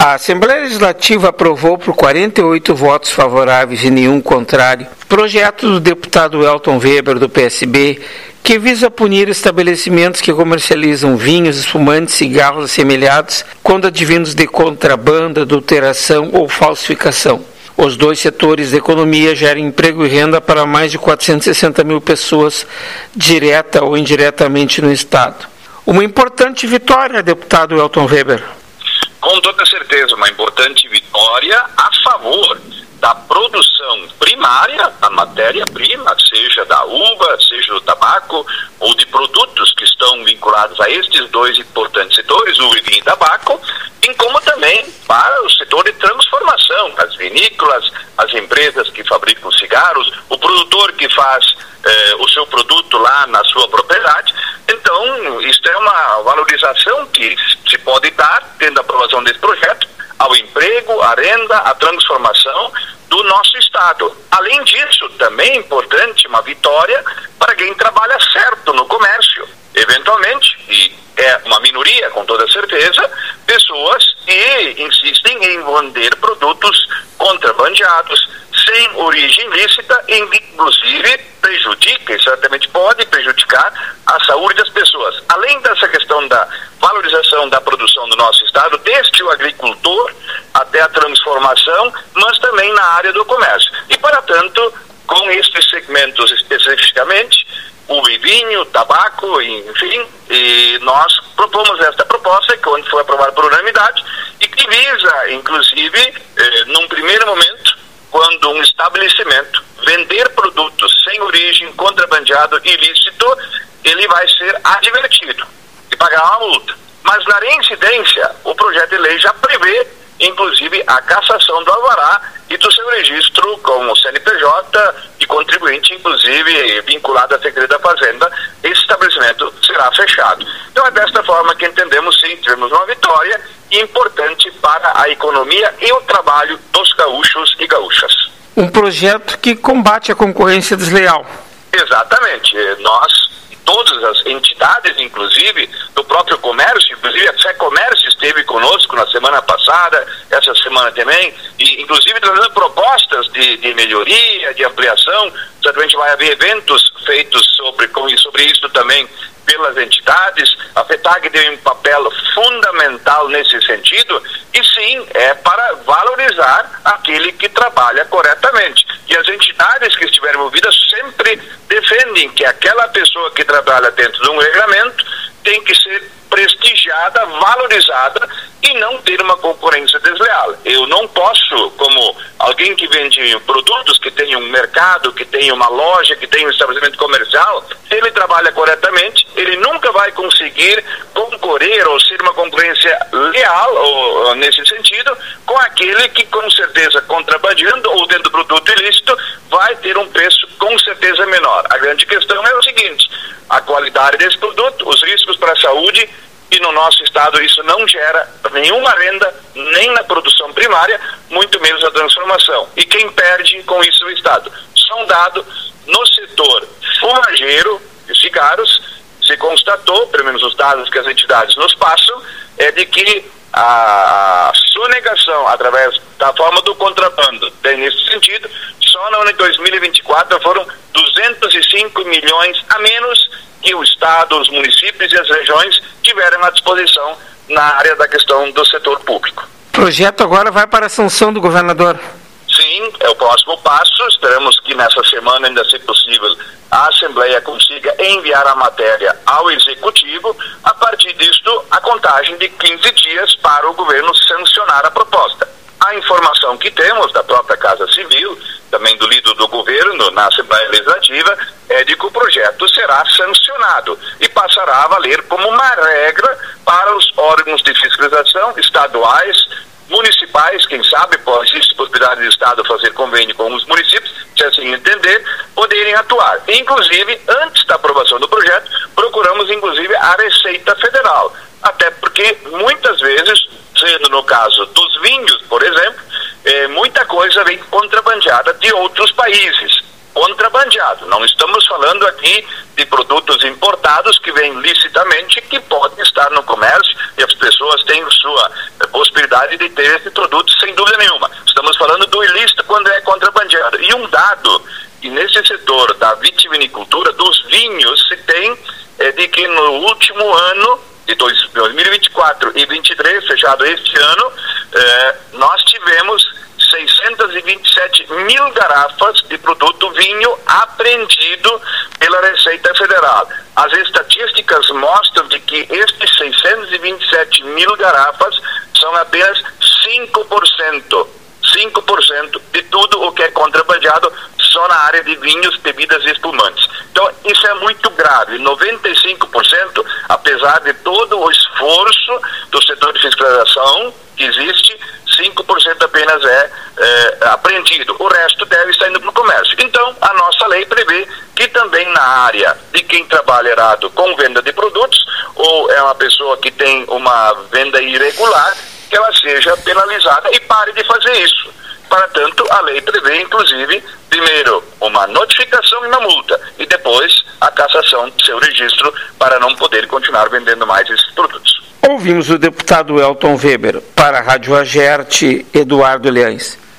A Assembleia Legislativa aprovou por 48 votos favoráveis e nenhum contrário projeto do deputado Elton Weber, do PSB, que visa punir estabelecimentos que comercializam vinhos, espumantes, cigarros assemelhados quando advindos de contrabando, adulteração ou falsificação. Os dois setores da economia geram emprego e renda para mais de 460 mil pessoas, direta ou indiretamente no Estado. Uma importante vitória, deputado Elton Weber. Com toda certeza, uma importante vitória a favor da produção primária, da matéria-prima, seja da uva, seja do tabaco, ou de produtos que estão vinculados a estes dois importantes setores, uva e vinho e tabaco, bem como também para o setor de transformação, as vinícolas, as empresas que fabricam cigarros, o produtor que faz o seu produto lá na sua propriedade. Então, isto é uma valorização que se pode dar, tendo a aprovação desse projeto, ao emprego, à renda, à transformação do nosso Estado. Além disso, também é importante uma vitória para quem trabalha certo no comércio. Eventualmente, e é uma minoria com toda certeza, pessoas que insistem em vender produtos contrabandeados, sem origem lícita, inclusive prejudica, e certamente pode prejudicar a saúde das pessoas. Além dessa questão da valorização da produção do nosso Estado, desde o agricultor até a transformação, mas também na área do comércio. E, para tanto, com estes segmentos especificamente, uva e vinho, tabaco, enfim, e nós propomos esta proposta, que onde foi aprovada por unanimidade, e que visa, inclusive, num primeiro momento, quando um estabelecimento vender produtos sem origem, contrabandeado, ilícito, ele vai ser advertido e pagar uma multa. Mas na reincidência, o projeto de lei já prevê, inclusive, a cassação do alvará e do seu registro como CNPJ e contribuinte, inclusive, vinculado à Secretaria da Fazenda. Esse estabelecimento será fechado. Então é desta forma que entendemos, sim, tivemos uma vitória importante para a economia e o trabalho dos gaúchos e gaúchas. Um projeto que combate a concorrência desleal. Exatamente. Nós, todas as entidades, inclusive, do próprio comércio, inclusive a Fé Comércio esteve conosco na semana passada, essa semana também, e inclusive trazendo propostas de melhoria, de ampliação. Certamente vai haver eventos feitos sobre isso também pelas entidades. A FETAG tem um papel fundamental nesse sentido, e sim, é para valorizar aquele que trabalha corretamente. E as entidades que estiverem envolvidas sempre defendem que aquela pessoa que trabalha dentro de um regulamento tem que ser prestigiada, valorizada e não ter uma concorrência desleal. Eu não posso, como alguém que vende produtos, que tem um mercado, que tem uma loja, que tem um estabelecimento comercial, se ele trabalha corretamente, ele nunca vai conseguir concorrer ou ser uma concorrência leal, ou nesse sentido, com aquele que com certeza contrabandeando ou dentro do produto ilícito vai ter um preço com certeza menor. A grande questão é o seguinte: a qualidade desse produto, os riscos para a saúde, e no nosso Estado isso não gera nenhuma renda, nem na produção primária, muito menos na transformação. E quem perde com isso é o Estado. Só um dado: no setor fumageiro de cigarros, se constatou, pelo menos os dados que as entidades nos passam, é de que a sonegação através da forma do contrabando, nesse sentido, só no ano de 2024 foram 205 milhões a menos que o Estado, os municípios e as regiões tiveram à disposição na área da questão do setor público. O projeto agora vai para a sanção do governador. Sim, é o próximo passo. Esperamos que nessa semana, ainda se possível, a Assembleia consiga enviar a matéria ao Executivo. A partir disto, a contagem de 15 dias para o governo sancionar a proposta. A informação que temos da própria Casa Civil, também do líder do governo na Assembleia Legislativa, é de que o projeto será sancionado e passará a valer como uma regra para os órgãos de fiscalização estaduais, municipais, quem sabe, existe possibilidade do Estado fazer convênio com os municípios, se assim entender, poderem atuar. Inclusive, antes da aprovação do projeto, procuramos inclusive a Receita Federal, até porque muitas vezes, sendo no caso dos vinhos, por exemplo, muita coisa vem contrabandeada de outros países. contrabandeado. Não estamos falando aqui de produtos importados que vêm licitamente, que podem estar no comércio e as pessoas têm sua possibilidade de ter esse produto sem dúvida nenhuma. Estamos falando do ilícito quando é contrabandeado. E um dado que nesse setor da vitivinicultura, dos vinhos, se tem de que no último ano de 2024 e 2023, fechado este ano, nós tivemos 627 mil garrafas de produto vinho apreendido pela Receita Federal. As estatísticas mostram de que estes 627 mil garrafas são apenas 5% de tudo o que é contrabandeado só na área de vinhos, bebidas e espumantes. Então, isso é muito grave. 95%, apesar de todo o esforço do setor de fiscalização que existe, 5% apenas é apreendido. O resto deve estar indo para o comércio. Então, a nossa lei prevê que também na área de quem trabalha errado com venda de produtos, ou é uma pessoa que tem uma venda irregular, que ela seja penalizada e pare de fazer isso. Para tanto, a lei prevê, inclusive, primeiro uma notificação e uma multa, e depois a cassação de seu registro para não poder continuar vendendo mais esses produtos. Ouvimos o deputado Elton Weber. Para a Rádio Agerte, Eduardo Leães.